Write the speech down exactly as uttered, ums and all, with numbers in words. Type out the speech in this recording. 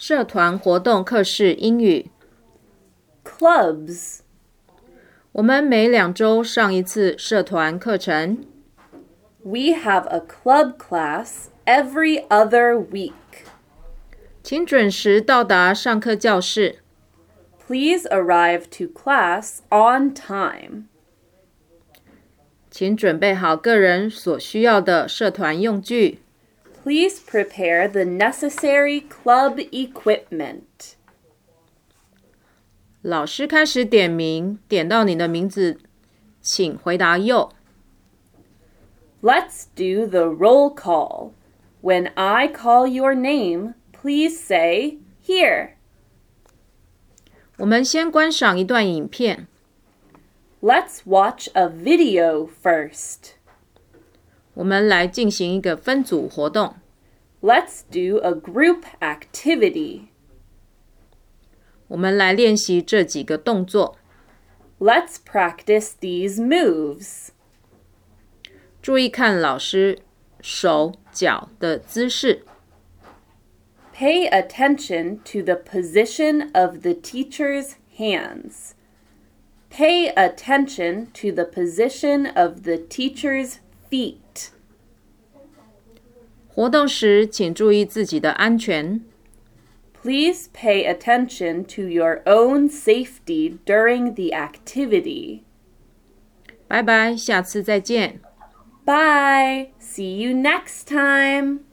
社团活动课室英语 Clubs. 我们每两周上一次社团课程。 We have a club class every other week. 请准时到达上课教室。 Please arrive to class on time. 请准备好个人所需要的社团用具。 Please prepare the necessary club equipment. 老师开始点名，点到你的名字，请回答右。 Let's do the roll call. When I call your name, please say, here. 我们先观赏一段影片。 Let's watch a video first. 我们来进行一个分组活动。 Let's do a group activity. 我们来练习这几个动作。 Let's practice these moves. 注意看老师手脚的姿势。 Pay attention to the position of the teacher's hands. Pay attention to the position of the teacher's feet. 活动时请注意自己的安全。 Please pay attention to your own safety during the activity. 拜拜，下次再见。 Bye. See you next time.